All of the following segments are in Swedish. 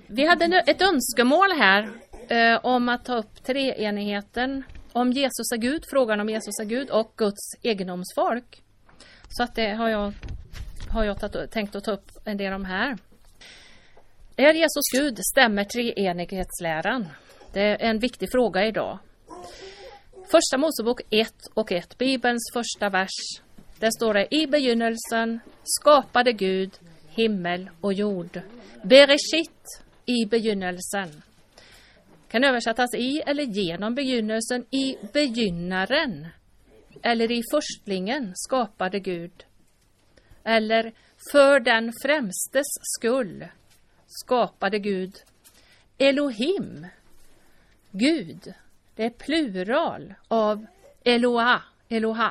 Vi hade ett önskemål här om att ta upp treenigheten, om Jesus är Gud, frågan om Jesus är Gud och Guds egendomsfolk. Så att det har jag tänkt att ta upp en del om här. Är Jesus Gud? Stämmer treenighetsläran? Det är en viktig fråga idag. Första Mosebok 1:1, Bibelns första vers. Där står det: i begynnelsen skapade Gud himmel och jord. Bereshit, i begynnelsen. Kan översättas i eller genom begynnelsen, i begynnaren. Eller i förstlingen skapade Gud. Eller för den främstes skull skapade Gud. Elohim, Gud. Det är plural av Eloha.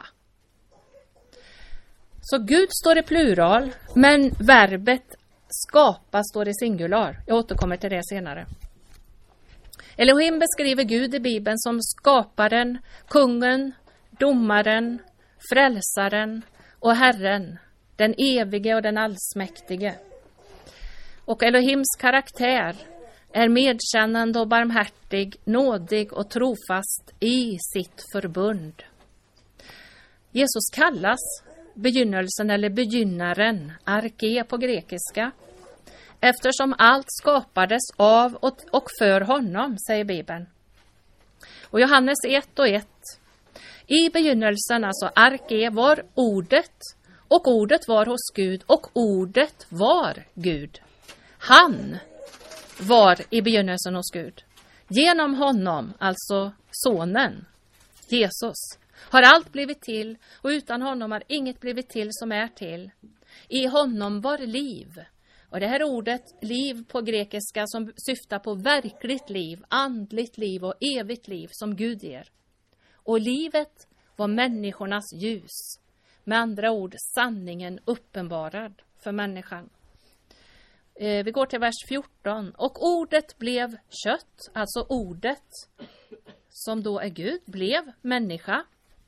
Så Gud står i plural, men verbet skapa står i singular. Jag återkommer till det senare. Elohim beskriver Gud i Bibeln som skaparen, kungen, domaren, frälsaren och Herren, den evige och den allsmäktige. Och Elohims karaktär är medkännande och barmhärtig, nådig och trofast i sitt förbund. Jesus kallas begynnelsen eller begynnaren, arke på grekiska, eftersom allt skapades av och för honom, säger Bibeln. Och Johannes 1:1. I begynnelsen, alltså arke, var ordet, och ordet var hos Gud, och ordet var Gud. Han var i begynnelsen hos Gud. Genom honom, alltså sonen, Jesus, har allt blivit till, och utan honom har inget blivit till som är till. I honom var liv. Och det här ordet liv på grekiska som syftar på verkligt liv, andligt liv och evigt liv som Gud ger. Och livet var människornas ljus. Med andra ord, sanningen uppenbarad för människan. Vi går till vers 14. Och ordet blev kött, alltså ordet som då är Gud, blev människa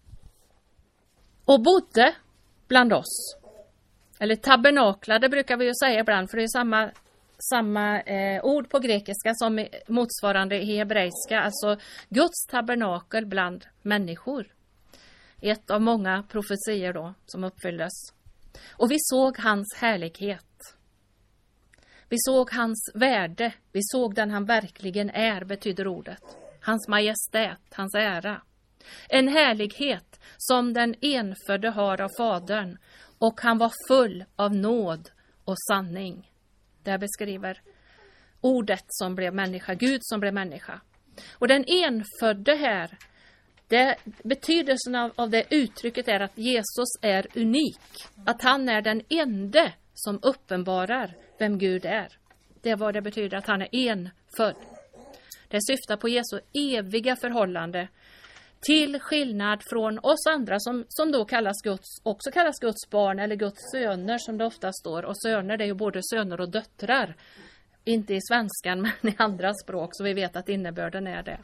och bodde bland oss. Eller tabernaklade brukar vi ju säga ibland, för det är samma ord på grekiska som motsvarande i hebreiska, alltså Guds tabernakel bland människor. Ett av många profetier då som uppfylldes. Och vi såg hans härlighet. Vi såg hans värde, vi såg den han verkligen är, betyder ordet. Hans majestät, hans ära. En härlighet som den enfödde har av Fadern, och han var full av nåd och sanning. Det beskriver ordet som blev människa, Gud som blev människa. Och den enfödde här, betydelsen av det uttrycket är att Jesus är unik. Att han är den ende som uppenbarar vem Gud är. Det är vad det betyder att han är enfödd. Det syftar på Jesu eviga förhållande, till skillnad från oss andra som då också kallas Guds barn eller Guds söner som det ofta står. Och söner, det är ju både söner och döttrar. Inte i svenskan men i andra språk, så vi vet att innebörden är det.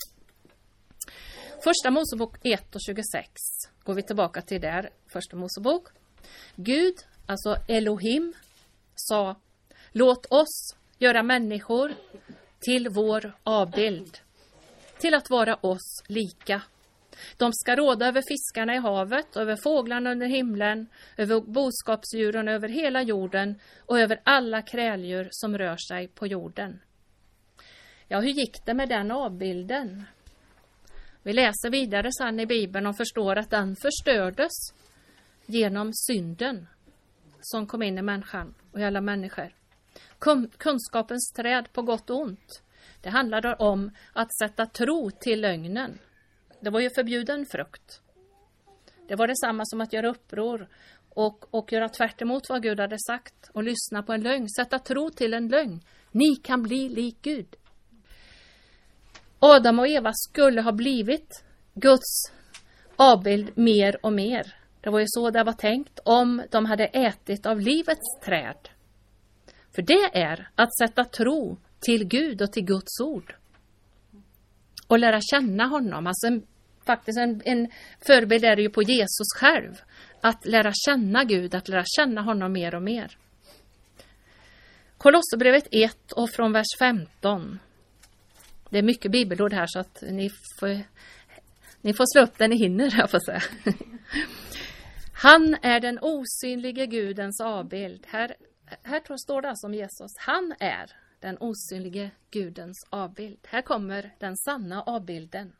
Första Mosebok 1:26 går vi tillbaka till där. Första Mosebok. Gud, alltså Elohim, sa: låt oss göra människor till vår avbild, till att vara oss lika. De ska råda över fiskarna i havet, över fåglarna under himlen, över boskapsdjuren över hela jorden och över alla kräldjur som rör sig på jorden. Ja, hur gick det med den avbilden? Vi läser vidare sen i Bibeln och förstår att den förstördes genom synden som kom in i människan och i alla människor. Kunskapens träd på gott och ont. Det handlade om att sätta tro till lögnen. Det var ju förbjuden frukt. Det var detsamma som att göra uppror och göra tvärt emot vad Gud hade sagt och lyssna på en lögn. Sätta tro till en lögn. Ni kan bli lik Gud. Adam och Eva skulle ha blivit Guds avbild mer och mer. Det var ju så det var tänkt om de hade ätit av livets träd. För det är att sätta tro till Gud och till Guds ord. Och lära känna honom. Alltså en förebild är det ju på Jesus själv. Att lära känna Gud, att lära känna honom mer och mer. Kolosserbrevet 1 och från vers 15. Det är mycket bibelord här så att ni får slå upp den ni hinner, jag får säga. Han är den osynlige Gudens avbild. Här står det alltså om Jesus. Han är den osynlige Gudens avbild. Här kommer den sanna avbilden.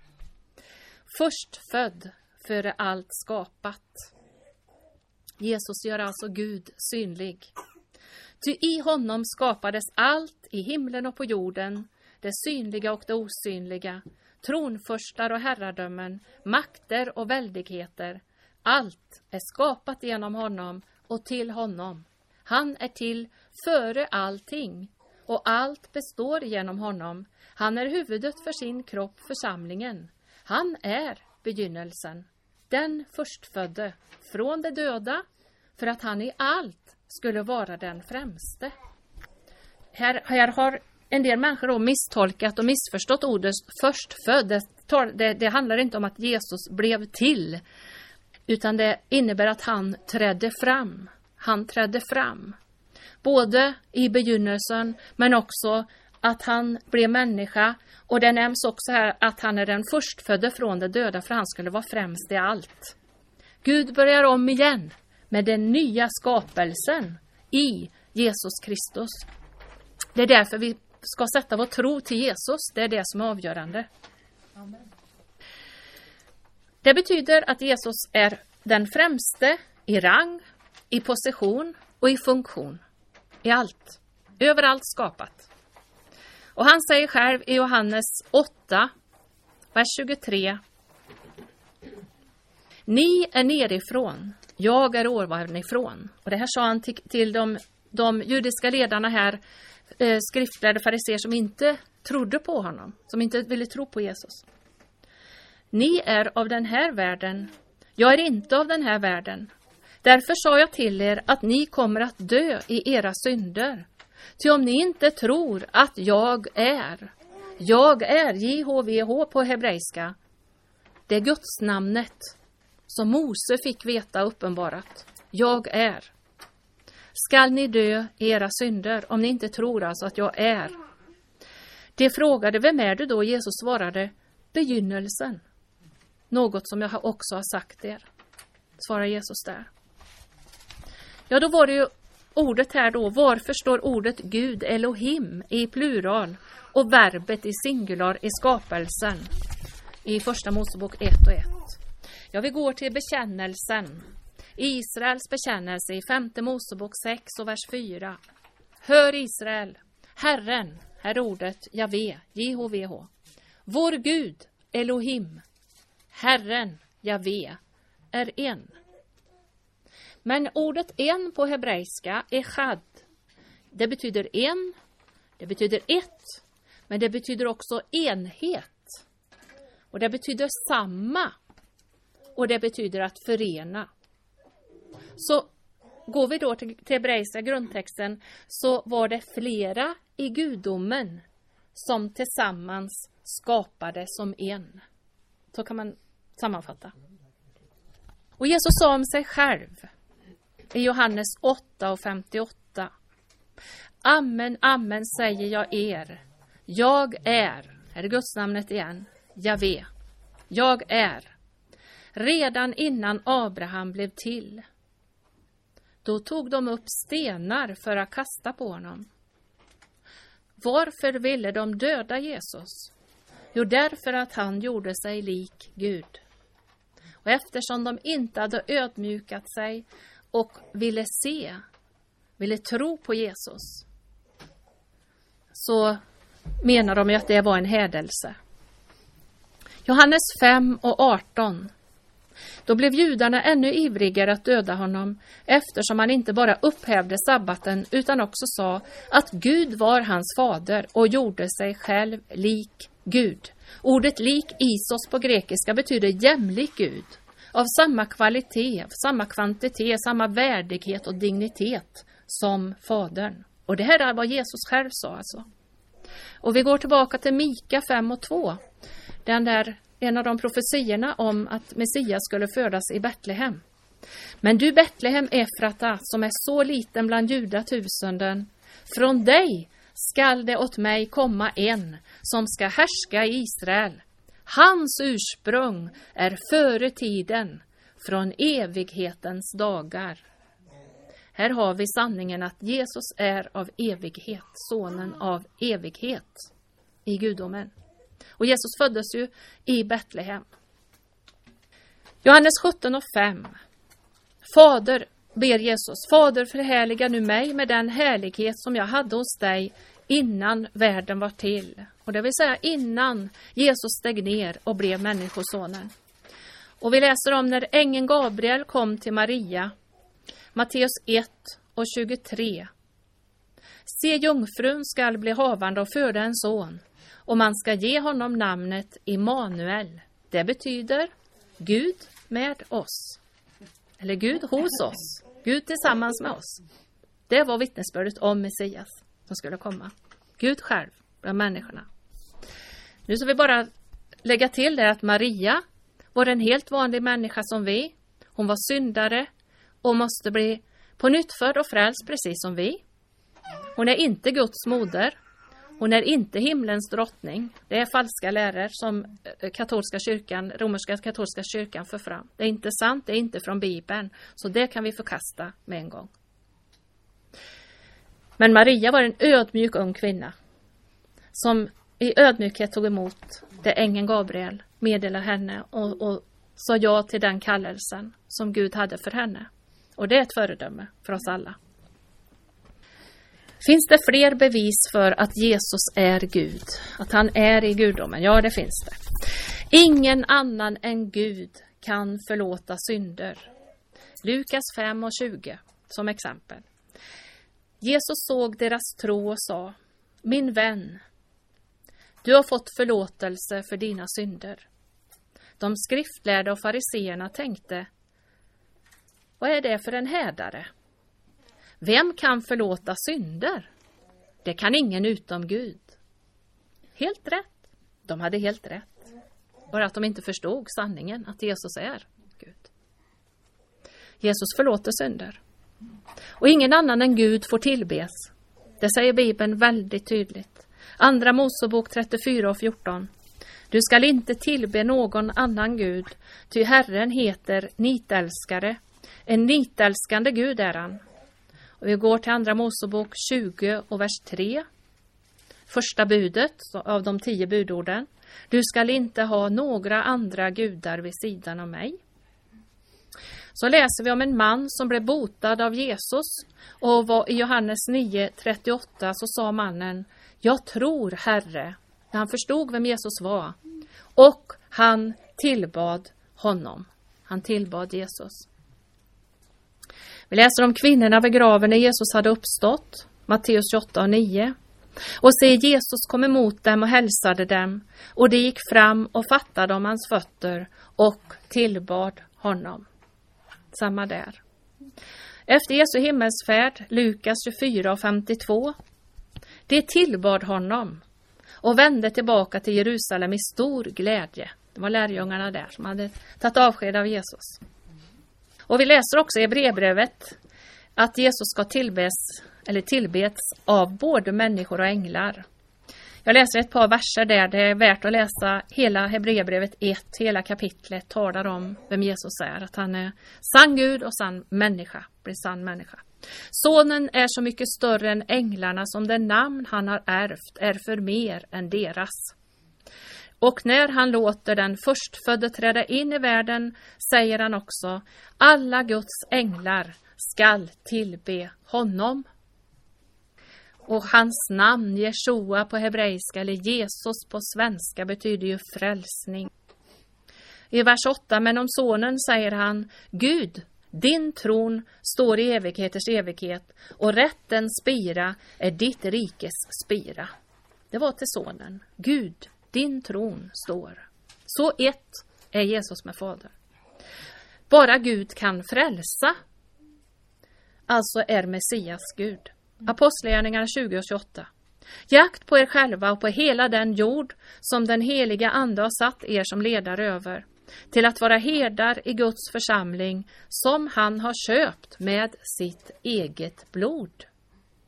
Förstfödd före allt skapat. Jesus gör alltså Gud synlig. Ty i honom skapades allt i himlen och på jorden, det synliga och det osynliga, tronförstar och herradömen, makter och väldigheter. Allt är skapat genom honom och till honom. Han är till före allting och allt består genom honom. Han är huvudet för sin kropp, församlingen. Han är begynnelsen, den förstfödde från de döda, för att han i allt skulle vara den främste. Här har en del människor då misstolkat och missförstått ordet förstfödd. Det handlar inte om att Jesus blev till, utan det innebär att han trädde fram. Han trädde fram. Både i begynnelsen men också att han blev människa. Och det nämns också här att han är den förstfödde från de döda, för han skulle vara främst i allt. Gud börjar om igen med den nya skapelsen i Jesus Kristus. Det är därför vi ska sätta vår tro till Jesus. Det är det som är avgörande. Amen. Det betyder att Jesus är den främste i rang, i position och i funktion. I allt. Överallt skapat. Och han säger själv i Johannes 8, vers 23. Ni är nerifrån, jag är ovanifrån. Och det här sa han till de judiska ledarna här, skriftlärda fariseer som inte trodde på honom, som inte ville tro på Jesus. Ni är av den här världen, jag är inte av den här världen. Därför sa jag till er att ni kommer att dö i era synder. Ty om ni inte tror att jag är JHVH på hebreiska, det är Guds namnet som Mose fick veta uppenbarat. Jag är. Skall ni dö i era synder om ni inte tror alltså att jag är? De frågade, vem är du då? Jesus svarade, begynnelsen. Något som jag också har sagt er. Svarar Jesus där. Ja, då var det ju ordet här då. Varför står ordet Gud, Elohim, i plural och verbet i singular i skapelsen? I första Mosebok 1 och 1. Ja, vi går till bekännelsen. Israels bekännelse i femte Mosebok 6 och vers 4. Hör Israel, Herren, här är ordet Javé, JHVH. Vår Gud, Elohim, Herren, Javé, är en. Men ordet en på hebreiska är chad. Det betyder en, det betyder ett, men det betyder också enhet. Och det betyder samma. Och det betyder att förena. Så går vi då till hebreiska grundtexten, så var det flera i gudomen som tillsammans skapade som en. Så kan man sammanfatta. Och Jesus sa om sig själv i Johannes 8 och 58. Amen, amen säger jag er. Jag är, här är Guds namnet igen, Javé. Jag är. Redan innan Abraham blev till. Då tog de upp stenar för att kasta på honom. Varför ville de döda Jesus? Jo, därför att han gjorde sig lik Gud. Och eftersom de inte hade ödmjukat sig och ville tro på Jesus, så menar de ju att det var en hädelse. Johannes 5 och 18. Då blev judarna ännu ivrigare att döda honom, eftersom han inte bara upphävde sabbaten utan också sa att Gud var hans fader och gjorde sig själv lik Gud. Ordet lik isos på grekiska betyder jämlik Gud, av samma kvalitet, samma kvantitet, samma värdighet och dignitet som fadern. Och det här är vad Jesus själv sa alltså. Och vi går tillbaka till Mika 5 och 2. En av de profetierna om att Messias skulle födas i Betlehem. Men du Betlehem Efrata, som är så liten bland judatusenden, Från dig skall det åt mig komma en som ska härska i Israel. Hans ursprung är före tiden, från evighetens dagar. Här har vi sanningen att Jesus är av evighet, sonen av evighet i gudomen. Och Jesus föddes ju i Betlehem. Johannes 17:5. Fader, ber Jesus, Fader, förhärliga nu mig med den härlighet som jag hade hos dig innan världen var till. Och det vill säga innan Jesus steg ner och blev människosonen. Och vi läser om när ängeln Gabriel kom till Maria. Matteus 1:23. Se, jungfrun skall bli havande och föda en son, och man ska ge honom namnet Immanuel. Det betyder Gud med oss. Eller Gud hos oss. Gud tillsammans med oss. Det var vittnesbördet om Messias som skulle komma. Gud själv bland människorna. Nu ska vi bara lägga till det att Maria var en helt vanlig människa som vi. Hon var syndare och måste bli på nytt född och frälst precis som vi. Hon är inte Guds moder. Hon är inte himlens drottning. Det är falska läror som romerska katolska kyrkan för fram. Det är inte sant, det är inte från Bibeln. Så det kan vi förkasta med en gång. Men Maria var en ödmjuk ung kvinna som i ödmjukhet tog emot det ängeln Gabriel meddelade henne och sa ja till den kallelsen som Gud hade för henne. Och det är ett föredöme för oss alla. Finns det fler bevis för att Jesus är Gud? Att han är i gudomen? Ja, det finns det. Ingen annan än Gud kan förlåta synder. Lukas 5:20 som exempel. Jesus såg deras tro och sa: Min vän, du har fått förlåtelse för dina synder. De skriftlärda och fariseerna tänkte: Vad är det för en härdare? Vem kan förlåta synder? Det kan ingen utom Gud. Helt rätt. De hade helt rätt. Bara att de inte förstod sanningen att Jesus är Gud. Jesus förlåter synder. Och ingen annan än Gud får tillbes. Det säger Bibeln väldigt tydligt. Andra Mosebok 34:14. Du skall inte tillbe någon annan Gud, ty Herren heter nitälskare. En nitälskande Gud är han. Och vi går till andra Mosebok 20 och vers 3. Första budet av de 10 budorden. Du skall inte ha några andra gudar vid sidan av mig. Så läser vi om en man som blev botad av Jesus. Och i Johannes 9:38 så sa mannen: Jag tror, Herre. När han förstod vem Jesus var. Och han tillbad honom. Han tillbad Jesus. Vi läser om kvinnorna vid graven när Jesus hade uppstått. Matteus 28:9. Och se, Jesus kom emot dem och hälsade dem. Och de gick fram och fattade om hans fötter och tillbad honom. Samma där. Efter Jesu himmelsfärd, Lukas 24:52. De tillbad honom och vände tillbaka till Jerusalem i stor glädje. Det var lärjungarna där som hade tagit avsked av Jesus. Och vi läser också i Hebreerbrevet att Jesus ska tillbeds av både människor och änglar. Jag läser ett par verser där. Det är värt att läsa hela Hebreerbrevet 1, hela kapitlet talar om vem Jesus är. Att han är sann Gud och sann människa, blir sann människa. Sonen är så mycket större än änglarna som det namn han har ärvt är för mer än deras. Och när han låter den förstfödde träda in i världen säger han också: alla Guds änglar skall tillbe honom. Och hans namn, Jeshua på hebreiska eller Jesus på svenska, betyder ju frälsning. I vers 8, men om sonen säger han: Gud, din tron står i evigheters evighet och rättens spira är ditt rikes spira. Det var till sonen. Gud, din tron står. Så ett är Jesus med fader. Bara Gud kan frälsa. Alltså är Messias Gud. Apostlagärningarna 20:28. Jakt på er själva och på hela den jord som den heliga ande har satt er som ledare över, till att vara herdar i Guds församling som han har köpt med sitt eget blod.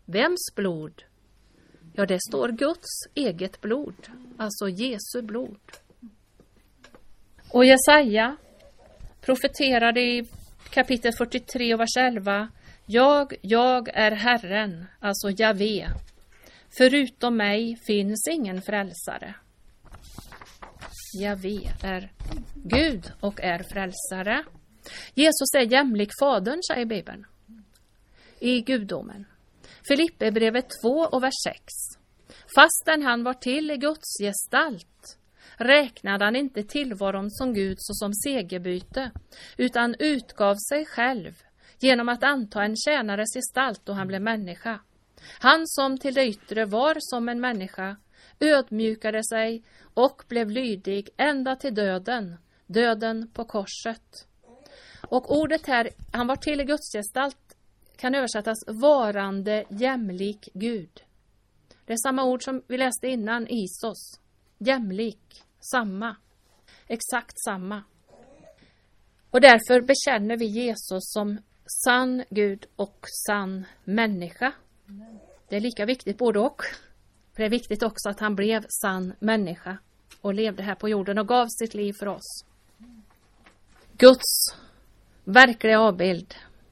Vems blod? Ja, det står Guds eget blod, alltså Jesu blod. Och Jesaja profeterade i kapitel 43 och vers 11: Jag är Herren, alltså Javé. Förutom mig finns ingen frälsare. Javé är Gud och är frälsare. Jesus är jämlik Fadern, säger Bibeln, i gudomen. Filippebrevet 2 och vers 6. Fastän han var till i Guds gestalt räknade han inte tillvaron som Gud såsom segerbyte, utan utgav sig själv genom att anta en tjänares gestalt då han blev människa. Han som till det yttre var som en människa ödmjukade sig och blev lydig ända till döden på korset. Och ordet här, han var till i Guds gestalt, kan översättas varande jämlik Gud. Det är samma ord som vi läste innan, Isos. Jämlik, samma, exakt samma. Och därför bekänner vi Jesus som sann Gud och sann människa. Det är lika viktigt både och. För det är viktigt också att han blev sann människa och levde här på jorden och gav sitt liv för oss. Guds verkliga avbild.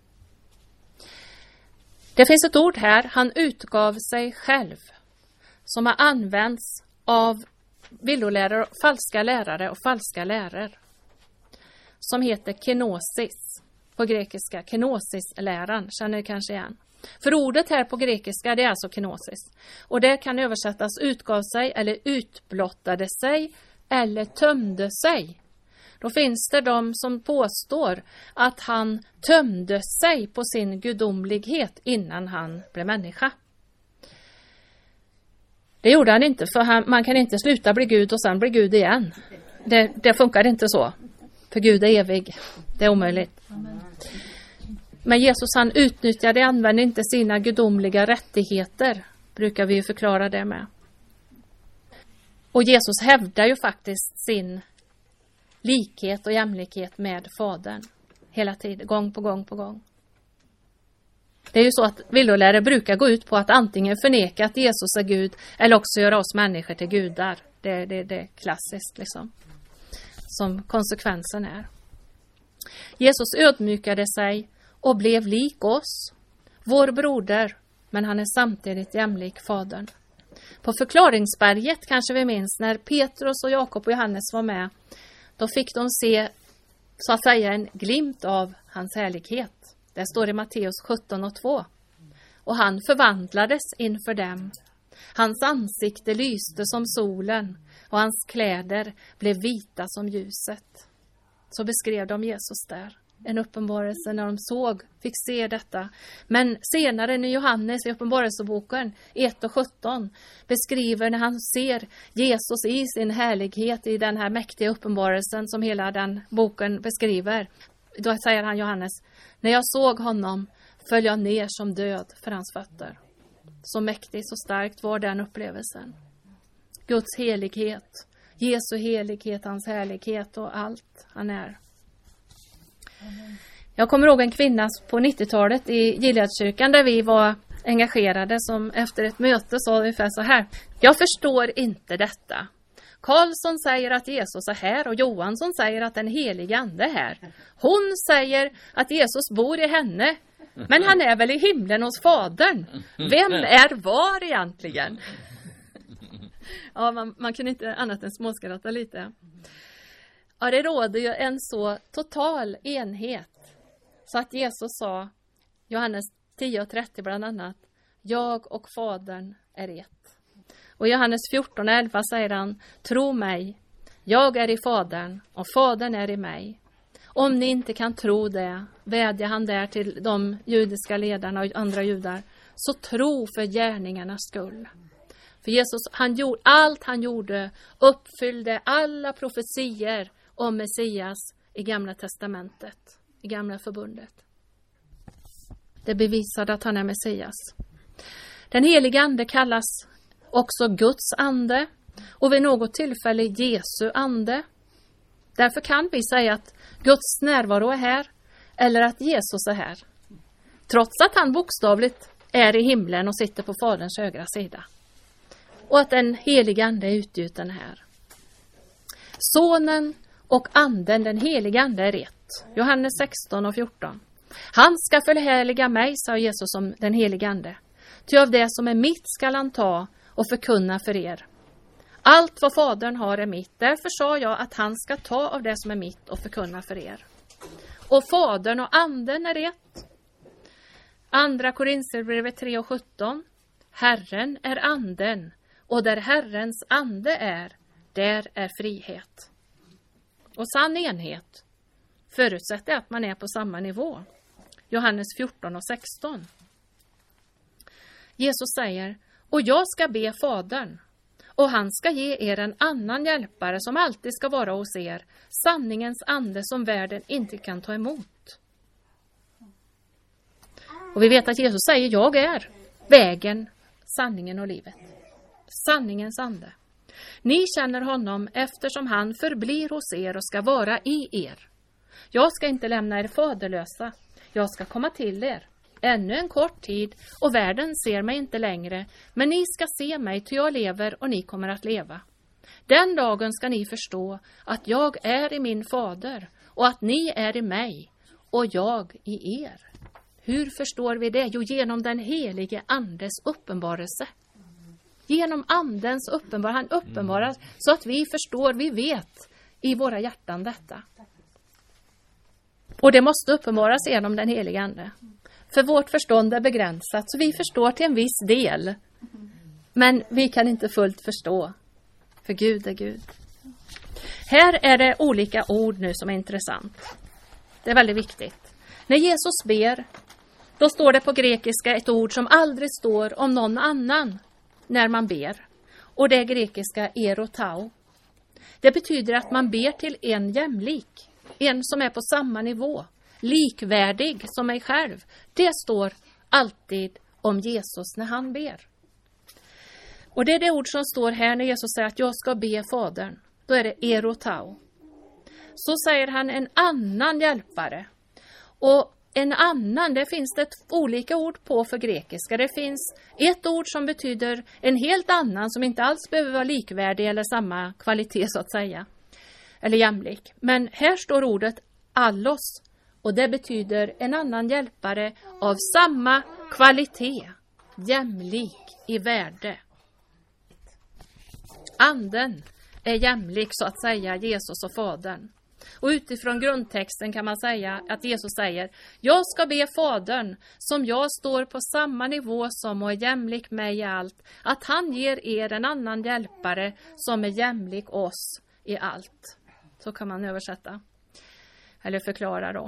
Det finns ett ord här, han utgav sig själv, som har använts av villolärare, falska lärare och falska lärare, som heter kenosis. På grekiska, kenosis-läran, känner ni kanske igen. För ordet här på grekiska, det är alltså kenosis. Och det kan översättas utgav sig eller utblottade sig eller tömde sig. Då finns det de som påstår att han tömde sig på sin gudomlighet innan han blev människa. Det gjorde han inte, för man kan inte sluta bli Gud och sen bli Gud igen. Det funkar inte så. För Gud är evig. Det är omöjligt. Men Jesus, han använde inte sina gudomliga rättigheter, brukar vi ju förklara det med. Och Jesus hävdar ju faktiskt sin likhet och jämlikhet med Fadern hela tiden, gång på gång på gång. Det är ju så att villolärare brukar gå ut på att antingen förneka att Jesus är Gud eller också göra oss människor till gudar. Det är klassiskt liksom, som konsekvensen är. Jesus ödmjukade sig och blev lik oss, vår broder, men han är samtidigt jämlik Fadern. På förklaringsberget kanske vi minns när Petrus och Jakob och Johannes var med, då fick de se så att säga en glimt av hans härlighet. Det står i Matteus 17:2. Och han förvandlades inför dem. Hans ansikte lyste som solen och hans kläder blev vita som ljuset. Så beskrev de Jesus där. En uppenbarelse när de fick se detta. Men senare när Johannes i uppenbarelseboken 1:17 beskriver när han ser Jesus i sin härlighet i den här mäktiga uppenbarelsen som hela den boken beskriver. Då säger han, Johannes: när jag såg honom föll jag ner som död för hans fötter. Så mäktigt, så starkt var den upplevelsen. Guds helighet, Jesu helighet, hans härlighet och allt han är. Jag kommer ihåg en kvinna på 90-talet i Gileadskyrkan där vi var engagerade, som efter ett möte sa ungefär så här: jag förstår inte detta. Karlsson säger att Jesus är här och Johansson säger att den helige ande är här. Hon säger att Jesus bor i henne, men han är väl i himlen hos Fadern. Vem är var egentligen? Ja, man kunde inte annat än småskratta lite. Ja, det råder ju en så total enhet så att Jesus sa, Johannes 10:30 bland annat, jag och Fadern är ett. Och Johannes 14:11 säger han, tro mig, jag är i Fadern och Fadern är i mig. Om ni inte kan tro det, vädjar han där till de judiska ledarna och andra judar, så tro för gärningarnas skull. För Jesus, allt han gjorde uppfyllde alla profetier om Messias i Gamla testamentet, i Gamla förbundet. Det bevisade att han är Messias. Den heliga ande kallas också Guds ande och vid något tillfälle Jesu ande. Därför kan vi säga att Guds närvaro är här eller att Jesus är här. Trots att han bokstavligt är i himlen och sitter på Faderns högra sida. Och att den heliga ande är utgjuten här. Sonen och anden, den heliga ande är ett. Johannes 16 och 14. Han ska förhärliga mig, sa Jesus om den heliga ande. Ty av det som är mitt skall han ta och förkunna för er. Allt vad Fadern har är mitt. Därför sa jag att han ska ta av det som är mitt och förkunna för er. Och Fadern och anden är ett. Andra Korinthierbrevet 3 och 17. Herren är anden, och där Herrens ande är, där är frihet. Och sann enhet förutsätter att man är på samma nivå. Johannes 14 och 16. Jesus säger, och jag ska be Fadern, och han ska ge er en annan hjälpare som alltid ska vara hos er, sanningens ande som världen inte kan ta emot. Och vi vet att Jesus säger, jag är vägen, sanningen och livet. Sanningens ande. Ni känner honom eftersom han förblir hos er och ska vara i er. Jag ska inte lämna er faderlösa. Jag ska komma till er. Ännu en kort tid och världen ser mig inte längre. Men ni ska se mig till jag lever och ni kommer att leva. Den dagen ska ni förstå att jag är i min fader och att ni är i mig och jag i er. Hur förstår vi det? Jo, genom den helige andes uppenbarelse. Genom andens uppenbarelse. Han uppenbarar så att vi förstår, vi vet i våra hjärtan detta. Och det måste uppenbaras genom den helige ande. För vårt förstånd är begränsat, så vi förstår till en viss del. Men vi kan inte fullt förstå. För Gud är Gud. Här är det olika ord nu som är intressant. Det är väldigt viktigt. När Jesus ber, då står det på grekiska ett ord som aldrig står om någon annan när man ber. Och det är grekiska erotau. Det betyder att man ber till en jämlik. En som är på samma nivå. Likvärdig som mig själv. Det står alltid om Jesus när han ber. Och det är det ord som står här när Jesus säger att jag ska be Fadern. Då är det erotau. Så säger han en annan hjälpare. Och en annan, det finns det olika ord på för grekiska. Det finns ett ord som betyder en helt annan som inte alls behöver vara likvärdig eller samma kvalitet så att säga. Eller jämlik. Men här står ordet allos. Och det betyder en annan hjälpare av samma kvalitet. Jämlik i värde. Anden är jämlik så att säga Jesus och Fadern. Och utifrån grundtexten kan man säga att Jesus säger, jag ska be Fadern som jag står på samma nivå som och är jämlik mig i allt, att han ger er en annan hjälpare som är jämlik oss i allt. Så kan man översätta eller förklara då.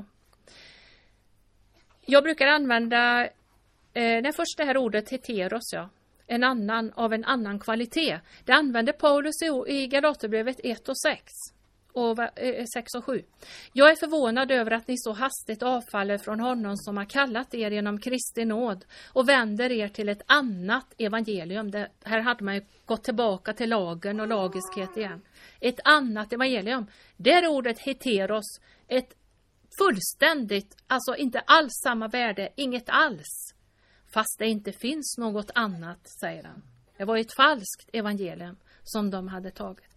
Jag brukar använda det här ordet heteros, en annan av en annan kvalitet. Det använder Paulus i Galaterbrevet 1 och 6. Och 6 och 7. Jag är förvånad över att ni så hastigt avfaller från honom som har kallat er genom Kristi nåd och vänder er till ett annat evangelium. Här hade man ju gått tillbaka till lagen och lagiskhet igen. Ett annat evangelium. Där är ordet heteros ett fullständigt, alltså inte alls samma värde, inget alls. Fast det inte finns något annat, säger han. Det var ett falskt evangelium som de hade tagit.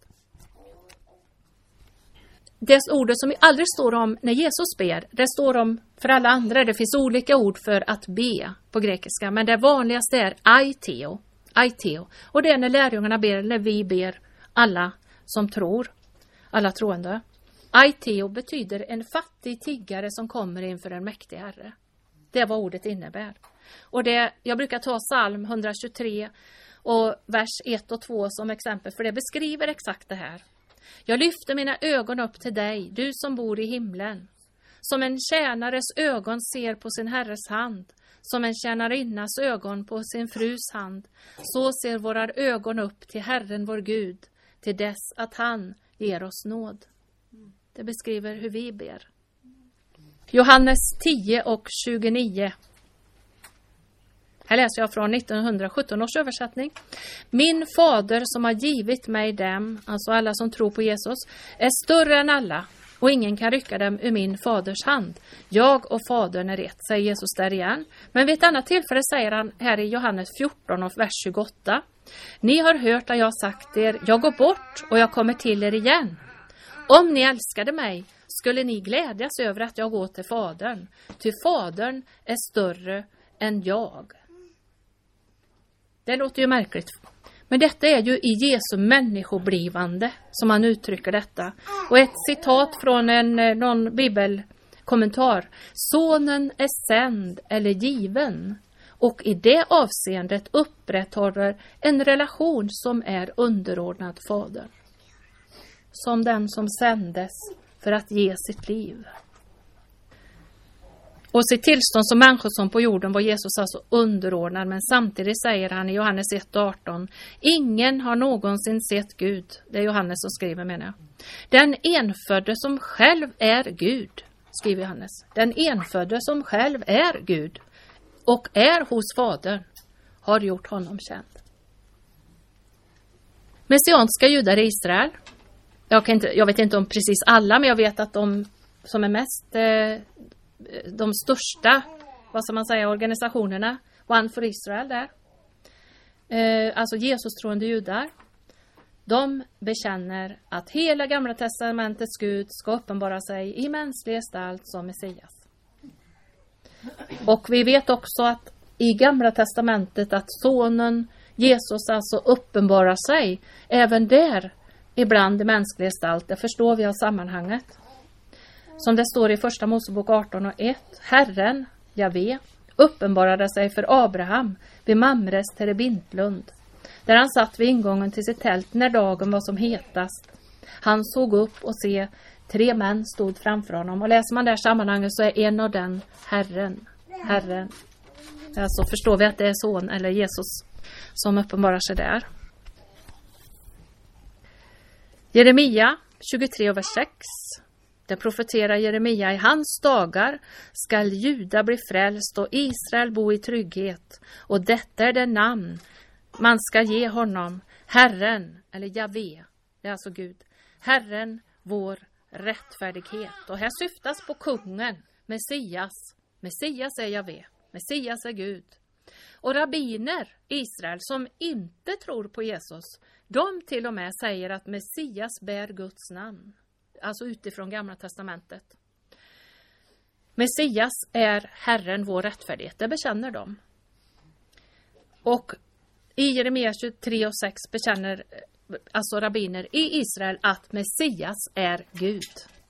Det ordet som aldrig står om när Jesus ber, det står om för alla andra. Det finns olika ord för att be på grekiska. Men det vanligaste är aiteo. Aiteo. Och det är när lärjungarna ber, eller vi ber, alla som tror. Alla troende. Aiteo betyder en fattig tiggare som kommer inför en mäktig herre. Det är vad ordet innebär. Och jag brukar ta psalm 123 och vers 1 och 2 som exempel. För det beskriver exakt det här. Jag lyfter mina ögon upp till dig, du som bor i himlen. Som en tjänares ögon ser på sin herres hand, som en tjänarinnas ögon på sin frus hand, så ser våra ögon upp till Herren vår Gud, till dess att han ger oss nåd. Det beskriver hur vi ber. Johannes 10 och 29. Här läser jag från 1917 års översättning. Min fader som har givit mig dem, alltså alla som tror på Jesus, är större än alla. och ingen kan rycka dem ur min faders hand. Jag och fadern är ett, säger Jesus där igen. Men vid ett annat tillfälle säger han här i Johannes 14 och vers 28. Ni har hört att jag sagt er, jag går bort och jag kommer till er igen. Om ni älskade mig skulle ni glädjas över att jag går till fadern. Ty fadern är större än jag. Det låter ju märkligt. Men detta är ju i Jesu människoblivande som han uttrycker detta. Och ett citat från någon bibelkommentar. Sonen är sänd eller given. Och i det avseendet upprätthåller en relation som är underordnad fadern. Som den som sändes för att ge sitt liv. Och sitt tillstånd som människor som på jorden var Jesus alltså underordnad. Men samtidigt säger han i Johannes 1:18. Ingen har någonsin sett Gud. Det är Johannes som skriver, menar jag. Den enfödde som själv är Gud, skriver Johannes. Den enfödde som själv är Gud och är hos fadern har gjort honom känd. Messianska judar i Israel. Jag vet inte om precis alla, men jag vet att de som är mest de största, vad ska man säga, organisationerna, One for Israel där. Alltså Jesus-troende judar. De bekänner att hela gamla testamentets Gud ska uppenbara sig i mänsklig gestalt som Messias. Och vi vet också att i gamla testamentet att sonen Jesus alltså uppenbarar sig även där ibland i mänsklig gestalt. Det förstår vi av sammanhanget. Som det står i första Mosebok 18:1. Herren, Javé, uppenbarade sig för Abraham vid Mamres terebintlund, där han satt vid ingången till sitt tält när dagen var som hetast. Han såg upp och se 3 män stod framför honom. Och läser man det här sammanhanget så är en av den Herren. Alltså förstår vi att det är son eller Jesus som uppenbarar sig där. Jeremia 23 vers 6. Det profeterar Jeremia: i hans dagar skall Juda bli frälst och Israel bo i trygghet. Och detta är det namn man ska ge honom. Herren, eller Javé, det är alltså Gud. Herren, vår rättfärdighet. Och här syftas på kungen, Messias. Messias är Javé. Messias är Gud. Och rabbiner Israel som inte tror på Jesus, de till och med säger att Messias bär Guds namn. Alltså utifrån gamla testamentet. Messias är Herren vår rättfärdighet. Det bekänner de. Och i Jeremia 23 och 6 bekänner alltså rabbiner i Israel att Messias är Gud.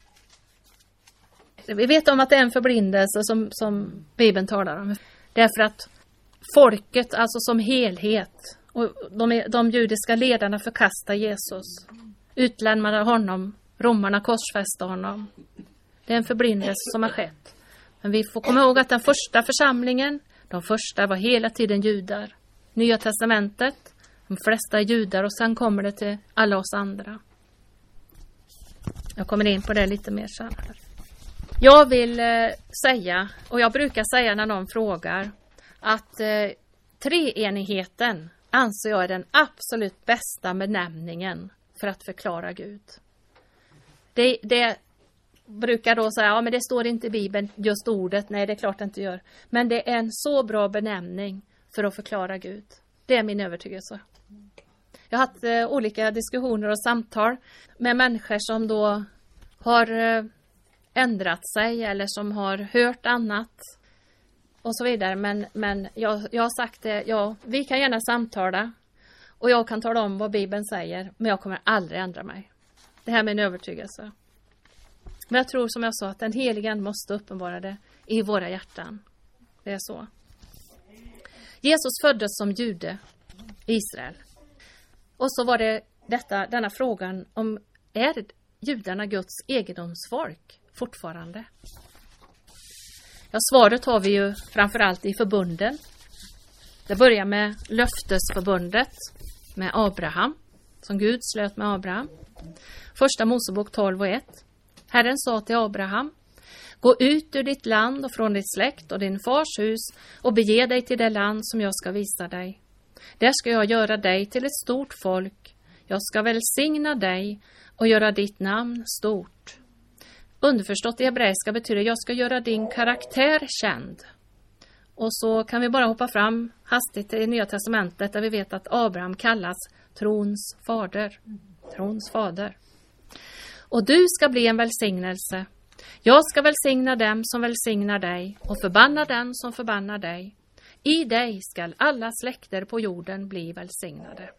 Vi vet om att det är en förblindelse som Bibeln talar om. Därför att folket, alltså som helhet, och de judiska ledarna förkastar Jesus. Utlämnade honom. Romarna korsfäste honom. Det är en förblindelse som har skett. Men vi får komma ihåg att den första församlingen, de första var hela tiden judar. Nya testamentet, de flesta är judar, och sen kommer det till alla oss andra. Jag kommer in på det lite mer sen. Jag vill säga, och jag brukar säga när någon frågar, att treenigheten anser jag är den absolut bästa benämningen för att förklara Gud. Det brukar då säga, ja men det står inte i Bibeln just ordet. Nej, det är klart det inte gör. Men det är en så bra benämning för att förklara Gud. Det är min övertygelse. Jag har haft olika diskussioner och samtal med människor som då har ändrat sig eller som har hört annat och så vidare. Men jag har sagt det, ja, vi kan gärna samtala och jag kan tala om vad Bibeln säger, men jag kommer aldrig ändra mig. Det här är min övertygelse. Men jag tror, som jag sa, att den helige Ande måste uppenbara det i våra hjärtan. Det är så. Jesus föddes som jude i Israel. Och så var det denna frågan om, är judarna Guds egendomsfolk fortfarande? Ja, svaret har vi ju framförallt i förbunden. Det börjar med löftesförbundet med Abraham, som Gud slöt med Abraham. Första Mosebok 12:1. Herren sa till Abraham: gå ut ur ditt land och från ditt släkt och din fars hus och bege dig till det land som jag ska visa dig. Där ska jag göra dig till ett stort folk. Jag ska välsigna dig och göra ditt namn stort. Underförstått i hebreiska betyder jag ska göra din karaktär känd. Och så kan vi bara hoppa fram hastigt i Nya testamentet där vi vet att Abraham kallas trons fader. Trons fader. Och du ska bli en välsignelse. Jag ska välsigna dem som välsignar dig och förbanna den som förbannar dig. I dig skall alla släkter på jorden bli välsignade.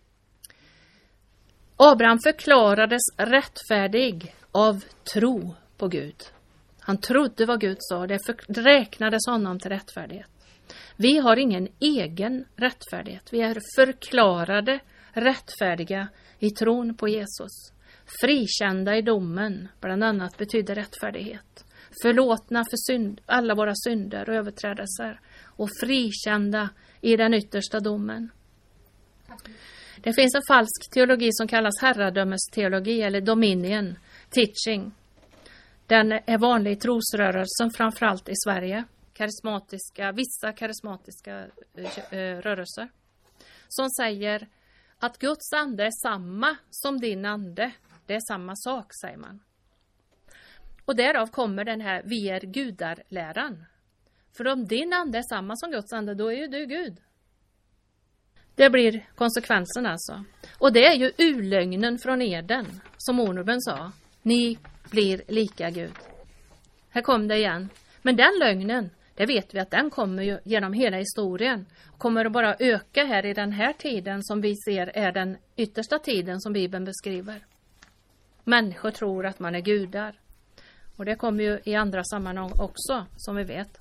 Abraham förklarades rättfärdig av tro på Gud. Han trodde vad Gud sa, det räknades honom till rättfärdighet. Vi har ingen egen rättfärdighet. Vi är förklarade rättfärdiga i tron på Jesus. Frikända i domen, bland annat, betyder rättfärdighet. Förlåtna för alla våra synder och överträdelser. Och frikända i den yttersta domen. Det finns en falsk teologi som kallas herradömesteologi eller dominion teaching. Den är vanlig i trosrörelsen, framförallt i Sverige. Vissa karismatiska rörelser. Som säger att Guds ande är samma som din ande. Det är samma sak, säger man. Och därav kommer den här vi är gudar-läran. För om din ande är samma som Guds ande, då är ju du Gud. Det blir konsekvensen alltså. Och det är ju urlögnen från Eden, som Ormen sa. Ni blir lika Gud. Här kom det igen. Men den lögnen, det vet vi att den kommer ju genom hela historien. Kommer att bara öka här i den här tiden som vi ser är den yttersta tiden som Bibeln beskriver. Människor tror att man är gudar. Och det kommer ju i andra sammanhang också, som vi vet.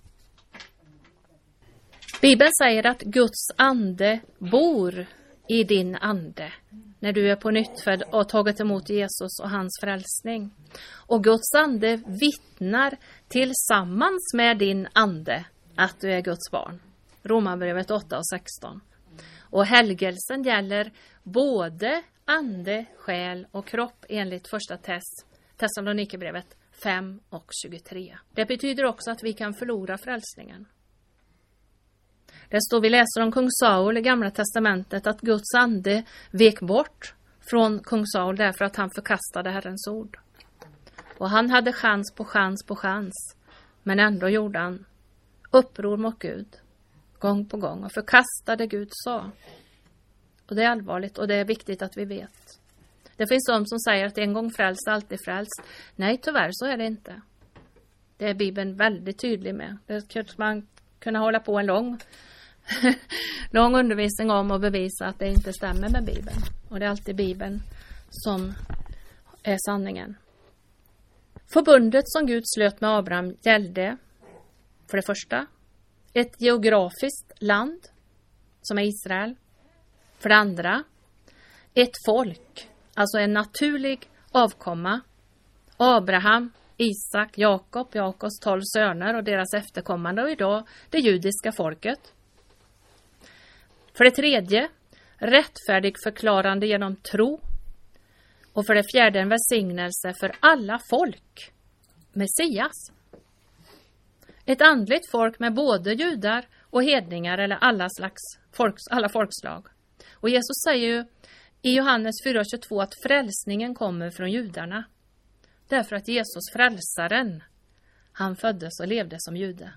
Bibeln säger att Guds ande bor i din ande när du är på nyttfödd och tagit emot Jesus och hans frälsning. Och Guds ande vittnar tillsammans med din ande att du är Guds barn. Romarbrevet 8 och 16. Och helgelsen gäller både ande, själ och kropp enligt första Thessalonikerbrevet 5 och 23. Det betyder också att vi kan förlora frälsningen. Det står vi läser om kung Saul i Gamla testamentet att Guds ande vek bort från kung Saul därför att han förkastade Herrens ord. Och han hade chans på chans på chans, men ändå gjorde han uppror mot Gud gång på gång och förkastade Gud sa. Och det är allvarligt och det är viktigt att vi vet. Det finns de som säger att en gång frälst, alltid frälst. Nej, tyvärr så är det inte. Det är Bibeln väldigt tydlig med. Det kan man kunna hålla på en lång undervisning om och bevisa att det inte stämmer med Bibeln. Och det är alltid Bibeln som är sanningen. Förbundet som Gud slöt med Abraham gällde för det första ett geografiskt land som är Israel. För det andra ett folk, alltså en naturlig avkomma. Abraham, Isak, Jakobs 12 söner och deras efterkommande och idag det judiska folket. För det tredje, rättfärdig förklarande genom tro. Och för det fjärde, en välsignelse för alla folk. Messias. Ett andligt folk med både judar och hedningar eller alla folkslag. Och Jesus säger ju i Johannes 4:22 att frälsningen kommer från judarna. Därför att Jesus frälsaren, han föddes och levde som jude.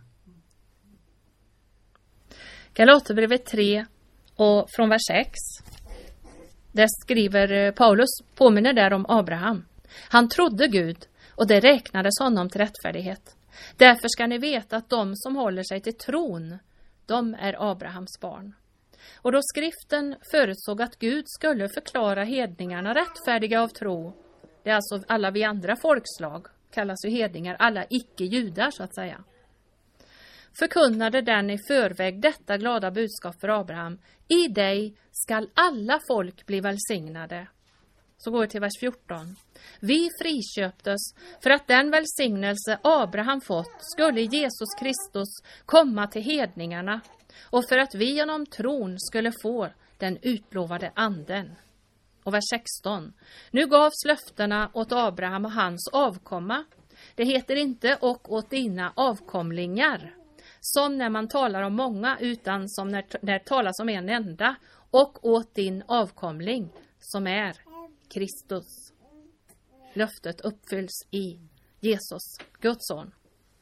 Galaterbrevet 3 och från vers 6. Där skriver Paulus, påminner där om Abraham. Han trodde Gud och det räknades honom till rättfärdighet. Därför ska ni veta att de som håller sig till tron, de är Abrahams barn. Och då skriften förutsåg att Gud skulle förklara hedningarna rättfärdiga av tro. Det är alltså alla vi andra folkslag, kallas ju hedningar, alla icke-judar så att säga. Förkunnade den i förväg detta glada budskap för Abraham. I dig skall alla folk bli välsignade. Så går vi till vers 14. Vi friköptes för att den välsignelse Abraham fått skulle Jesus Kristus komma till hedningarna och för att vi genom tron skulle få den utlovade anden. Och vers 16. Nu gavs löftena åt Abraham och hans avkomma. Det heter inte och åt dina avkomlingar. Som när man talar om många utan som när det talas om en enda. Och åt din avkomling som är Kristus. Löftet uppfylls i Jesus, Guds son.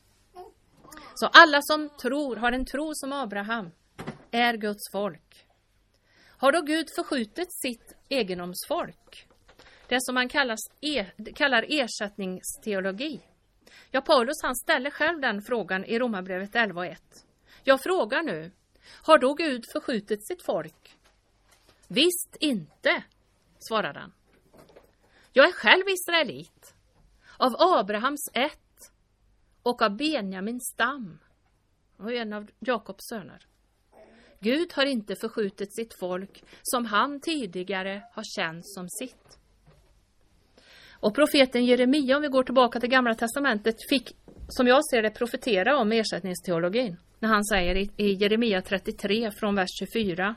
Så alla som tror, har en tro som Abraham, är Guds folk. Har då Gud förskjutit sitt egendomsfolk? Det som man kallar ersättningsteologi. Ja, Paulus han ställer själv den frågan i Romarbrevet 11:1. Jag frågar nu, har då Gud förskjutit sitt folk? Visst inte, svarar han. Jag är själv israelit, av Abrahams ett och av Benjamins stam, och en av Jakobs söner. Gud har inte förskjutit sitt folk som han tidigare har känt som sitt. Och profeten Jeremia, om vi går tillbaka till Gamla testamentet, fick, som jag ser det, profetera om ersättningsteologin. När han säger i Jeremia 33 från vers 24.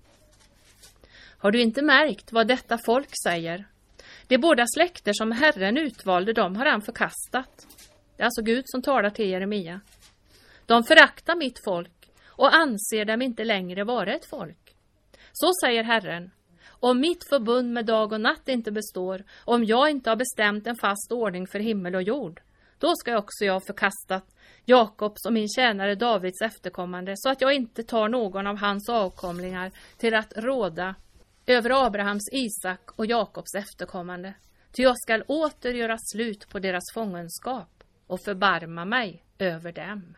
Har du inte märkt vad detta folk säger? De båda släkter som Herren utvalde, dem har han förkastat. Det är alltså Gud som talar till Jeremia. De föraktar mitt folk och anser dem inte längre vara ett folk. Så säger Herren. Om mitt förbund med dag och natt inte består, om jag inte har bestämt en fast ordning för himmel och jord, då ska jag också ha förkastat Jakobs och min tjänare Davids efterkommande, så att jag inte tar någon av hans avkomlingar till att råda över Abrahams, Isak och Jakobs efterkommande. Ty jag skall åter göra slut på deras fångenskap och förbarma mig över dem.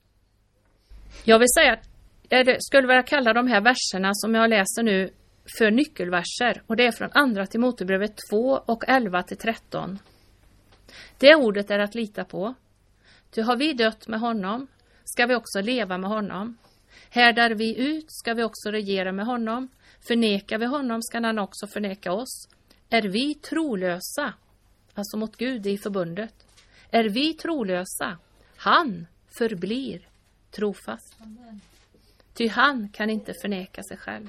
Jag vill säga att jag skulle vilja kalla de här verserna som jag läser nu för nyckelverser, och det är från andra Timoteusbrevet 2 och 11-13. Det ordet är att lita på. Ty har vi dött med honom, ska vi också leva med honom. Härdar vi ut, ska vi också regera med honom. Förnekar vi honom, ska han också förneka oss. Är vi trolösa, alltså mot Gud i förbundet, är vi trolösa, han förblir trofast. Ty han kan inte förneka sig själv.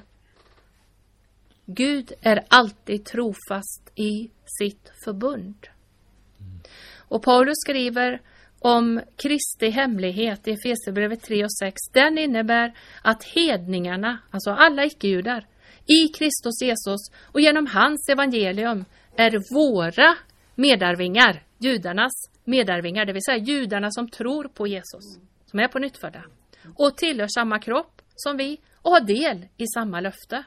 Gud är alltid trofast i sitt förbund. Och Paulus skriver om Kristi hemlighet i Efesierbrevet 3 och 6. Den innebär att hedningarna, alltså alla icke-judar, i Kristus Jesus och genom hans evangelium är våra medarvingar, judarnas medarvingar, det vill säga judarna som tror på Jesus, som är på nyttfödda och tillhör samma kropp som vi och har del i samma löfte.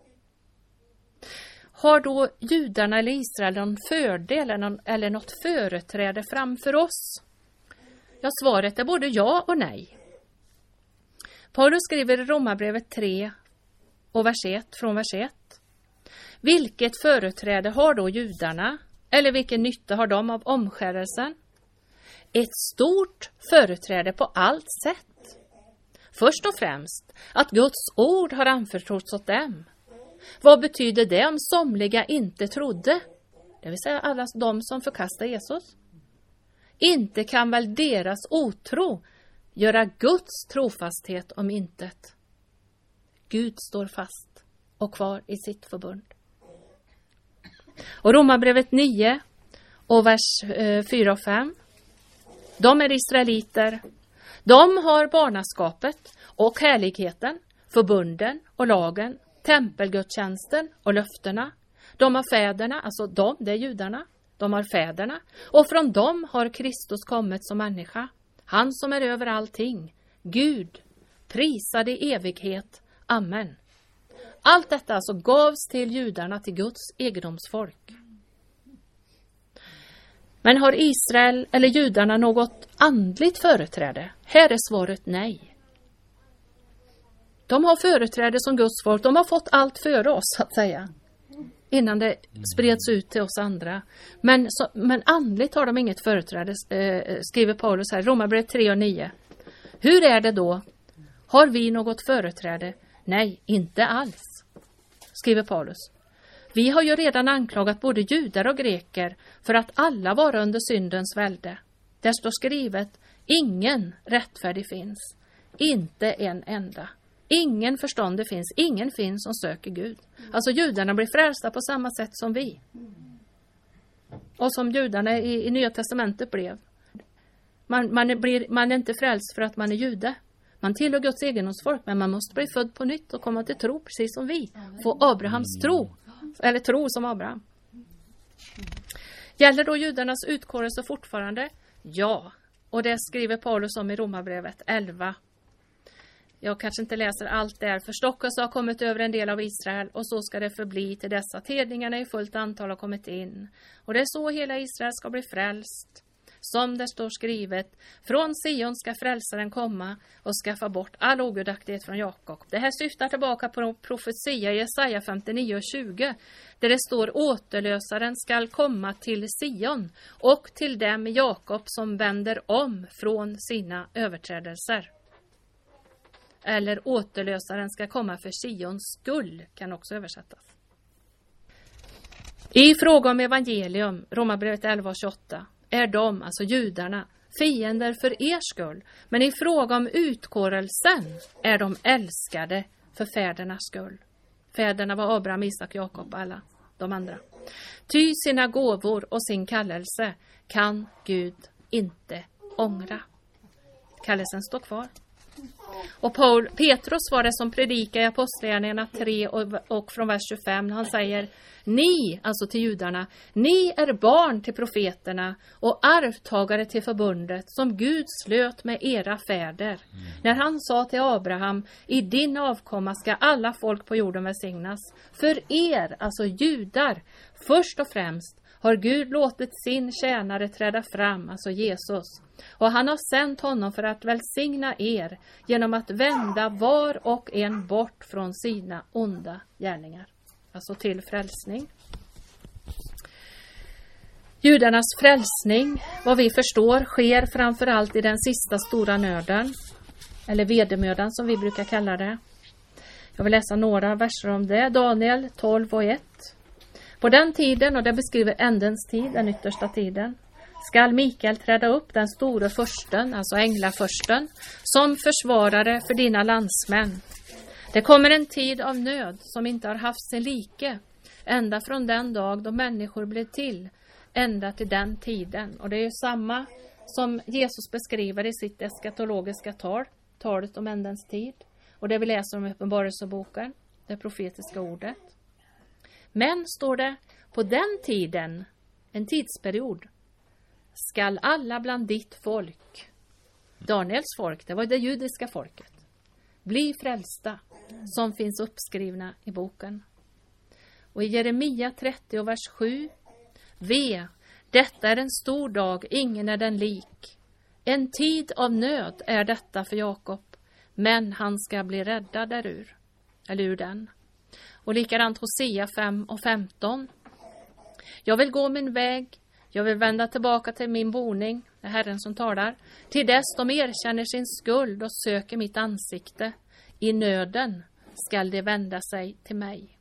Har då judarna eller Israel någon fördel eller något företräde framför oss? Ja, svaret är både ja och nej. Paulus skriver i Romarbrevet 3 och från vers 1. Vilket företräde har då judarna? Eller vilken nytta har de av omskärelsen? Ett stort företräde på allt sätt. Först och främst att Guds ord har anförtrotts åt dem. Vad betyder det om somliga inte trodde? Det vill säga alla de som förkastar Jesus. Inte kan väl deras otro göra Guds trofasthet om intet. Gud står fast och kvar i sitt förbund. Och Romarbrevet 9 och vers 4 och 5. De är israeliter. De har barnaskapet och härligheten, förbunden och lagen, tempelgudstjänsten och löftena. De har fäderna, alltså det är judarna. De har fäderna och från dem har Kristus kommit som människa. Han som är över allting. Gud, prisad i evighet. Amen. Allt detta alltså gavs till judarna, till Guds egendomsfolk. Men har Israel eller judarna något andligt företräde? Här är svaret nej. De har företräde som Guds folk. De har fått allt före oss, så att säga. Innan det spreds ut till oss andra. Men andligt har de inget företräde, skriver Paulus här. Romarbrevet 3 och 9. Hur är det då? Har vi något företräde? Nej, inte alls, skriver Paulus. Vi har ju redan anklagat både judar och greker för att alla var under syndens välde. Där står skrivet, ingen rättfärdig finns, inte en enda. Ingen förståndig finns, ingen finns som söker Gud. Alltså judarna blir frälsta på samma sätt som vi. Och som judarna i Nya testamentet blev. Man är inte frälst för att man är jude. Man tillhör Guds egendomsfolk, men man måste bli född på nytt och komma till tro precis som vi. Få Abrahams tro, eller tro som Abraham. Gäller då judarnas utkårelse fortfarande? Ja, och det skriver Paulus om i Romarbrevet 11. Jag kanske inte läser allt där. Förstockelse har kommit över en del av Israel och så ska det förbli till dessa hedningarna i fullt antal har kommit in. Och det är så hela Israel ska bli frälst. Som det står skrivet, från Sion ska frälsaren komma och skaffa bort all ogudaktighet från Jakob. Det här syftar tillbaka på profetia i Jesaja 59:20, där det står återlösaren ska komma till Sion och till dem Jakob som vänder om från sina överträdelser. Eller återlösaren ska komma för Sions skull, kan också översättas. I fråga om evangelium, Romarbrevet 11:28, är de, alltså judarna, fiender för er skull. Men i fråga om utkårelsen är de älskade för fädernas skull. Fäderna var Abraham, Isak, Jakob och alla de andra. Ty sina gåvor och sin kallelse kan Gud inte ångra. Kallelsen står kvar. Och Petrus var det som predikade i Apostlagärningarna 3 och från vers 25. Han säger, ni, alltså till judarna, ni är barn till profeterna och arvtagare till förbundet som Gud slöt med era fäder. När han sa till Abraham, i din avkomma ska alla folk på jorden välsignas. För er, alltså judar, först och främst har Gud låtit sin tjänare träda fram, alltså Jesus. Och han har sänt honom för att välsigna er genom att vända var och en bort från sina onda gärningar. Alltså till frälsning. Judarnas frälsning, vad vi förstår, sker framförallt i den sista stora nöden. Eller vedermödan som vi brukar kalla det. Jag vill läsa några verser om det. Daniel 12:1. På den tiden, och det beskriver ändens tid, den yttersta tiden, skall Mikael träda upp, den store fursten, alltså änglafursten, som försvarare för dina landsmän. Det kommer en tid av nöd som inte har haft sin like, ända från den dag då människor blev till, ända till den tiden. Och det är ju samma som Jesus beskriver i sitt eskatologiska talet om ändens tid. Och det vi läser om i Uppenbarelseboken, det profetiska ordet. Men, står det, på den tiden, en tidsperiod, skall alla bland ditt folk, Daniels folk, det var det judiska folket, bli frälsta, som finns uppskrivna i boken. Och i Jeremia 30 och vers 7, ve, detta är en stor dag, ingen är den lik. En tid av nöd är detta för Jakob, men han ska bli räddad därur, eller ur den. Och likadant Hosea 5 och 15. Jag vill gå min väg, jag vill vända tillbaka till min boning, det är Herren som talar, till dess de erkänner sin skuld och söker mitt ansikte. I nöden skall de vända sig till mig.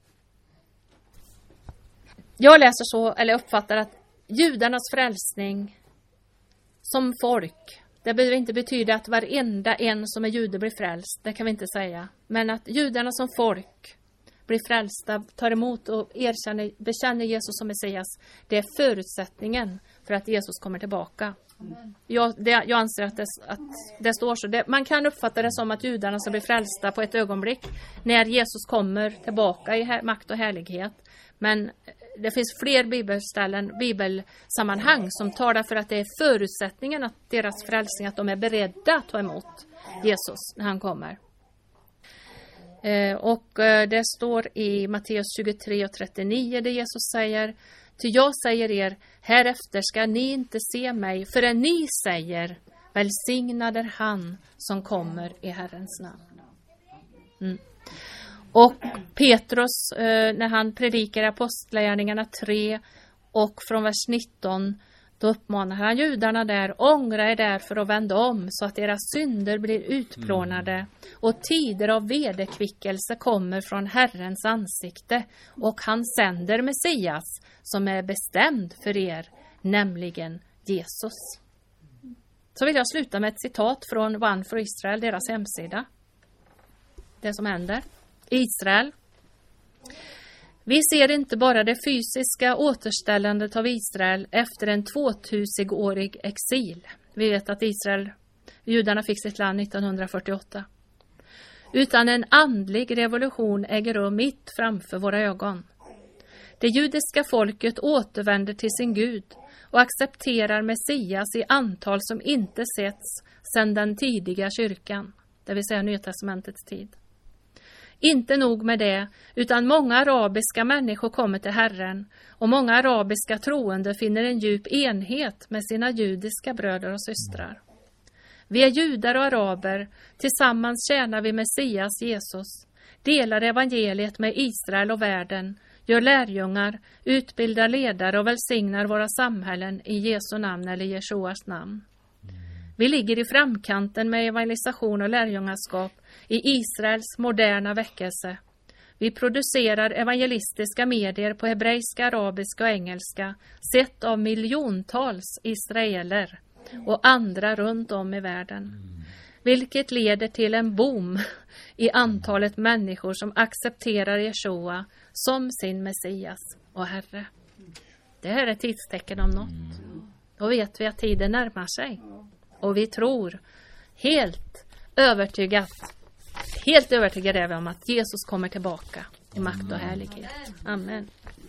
Jag läser så, eller uppfattar att judarnas frälsning som folk, det behöver inte betyda att varenda en som är jude blir frälst, det kan vi inte säga. Men att judarna som folk blir frälsta, tar emot och bekänner Jesus som Messias, det är förutsättningen för att Jesus kommer tillbaka. Jag anser att det står så. Man kan uppfatta det som att judarna ska bli frälsta på ett ögonblick när Jesus kommer tillbaka i makt och härlighet. Men det finns fler bibelsammanhang som talar för att det är förutsättningen att deras frälsning, att de är beredda att ta emot Jesus när han kommer. Och det står i Matteus 23 och 39 där Jesus säger, ty jag säger er, härefter ska ni inte se mig förrän ni säger, välsignad är han som kommer i Herrens namn. Och Petrus, när han predikar Apostlagärningarna 3 och från vers 19, då uppmanar han judarna där, ångra er därför och vänd om så att deras synder blir utplånade och tider av vederkvickelse kommer från Herrens ansikte och han sänder Messias som är bestämd för er, nämligen Jesus. Så vill jag sluta med ett citat från One for Israel, deras hemsida. Det som händer. Israel. Vi ser inte bara det fysiska återställandet av Israel efter en 2000-årig exil. Vi vet att judarna fick sitt land 1948. Utan en andlig revolution äger rum mitt framför våra ögon. Det judiska folket återvänder till sin Gud och accepterar Messias i antal som inte setts sedan den tidiga kyrkan, det vill säga Nya testamentets tid. Inte nog med det, utan många arabiska människor kommer till Herren och många arabiska troende finner en djup enhet med sina judiska bröder och systrar. Vi är judar och araber, tillsammans tjänar vi Messias Jesus, delar evangeliet med Israel och världen, gör lärjungar, utbildar ledare och välsignar våra samhällen i Jesu namn eller Jeshuas namn. Vi ligger i framkanten med evangelisation och lärjungaskap i Israels moderna väckelse. Vi producerar evangelistiska medier på hebreiska, arabiska och engelska, sett av miljontals israeler och andra runt om i världen. Vilket leder till en boom i antalet människor som accepterar Jeshua som sin Messias och Herre. Det här är tidstecken om något. Då vet vi att tiden närmar sig. Och vi tror helt övertygade är vi om att Jesus kommer tillbaka i makt och härlighet. Amen.